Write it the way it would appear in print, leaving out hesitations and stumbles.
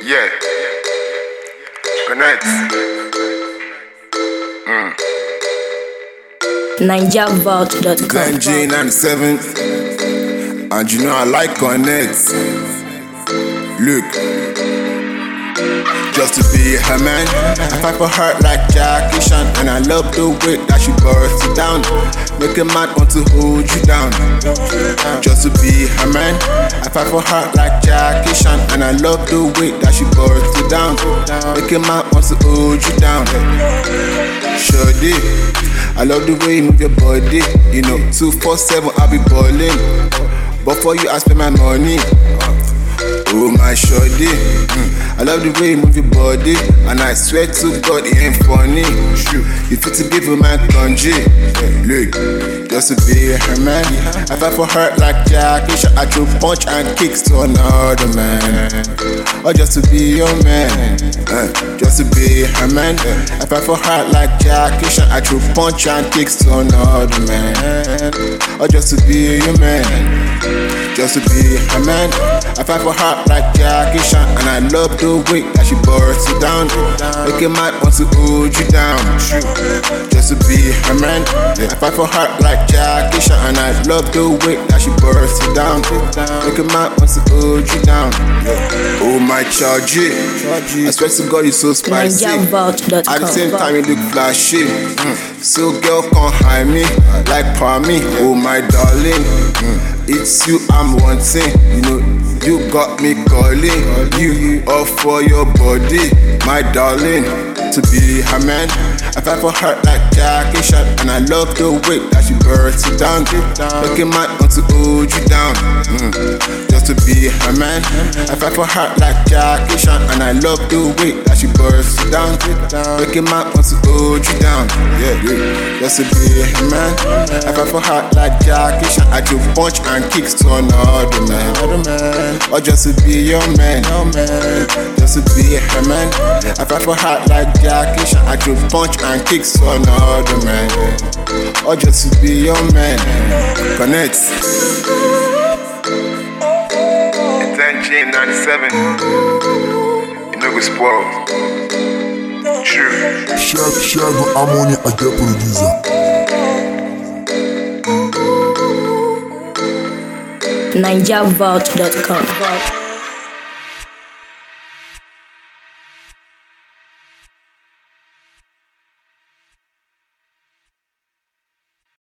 Yeah. Connect. NigerVault.com. G97. And you know I like Connect. Look. Just to be her man, I fight for her like Jackie Chan. And I love the way that she bursts it down. Make a man want to hold you down. Just to be her man, I fight for her like Jackie Chan. And I love the way that she bursts it down. Make a man want to hold you down. Shorty, I love the way you move your body. You know, 247 I'll be balling. But for you I spend my money. Oh my shorty, I love the way you move your body. And I swear to God it ain't funny. You fit to give her my country. Look, just to be her man, I fight for her like Jackie Chan. I throw punch and kicks to another man. Or just to be your man, just to be her man, I fight for her like Jackie Chan. I throw punch and kicks to another man. Or just to be your man, just to be her man, I fight for her like Jackie Chan. And I love the way that she bursts it down. Make a man want to hold you down. Just to be her man, I fight for her like Jackie Chan. And I love the way that she bursts it down. Make a man want to hold you down. Oh my chargy, I swear to God you're so spicy. NigerVault.com. At the same time you look flashy. So girl can't hide me like Palmy. Oh my darling, it's you I'm wanting. You know you got me calling. You all for your body, my darling. To be her man, I fight for her like Jackie Chan. And I love the way that she bursts it down. Make a man want to hold you down. Just to be her man, I fight for her like Jackie Chan. And I love the way that she bursts it down. Make a man want to hold you down. Yeah. Just to be her man, I fight for her like Jackie Chan. I do punch and kicks to another man. Or just to be your man, just to be her man, I fight for her like Jackie Chan. I do punch and kicks to another man. Or just to be your man. Connect. It's G97. You know we spoil. True. Shag Harmony a get producer. NigerVault.com.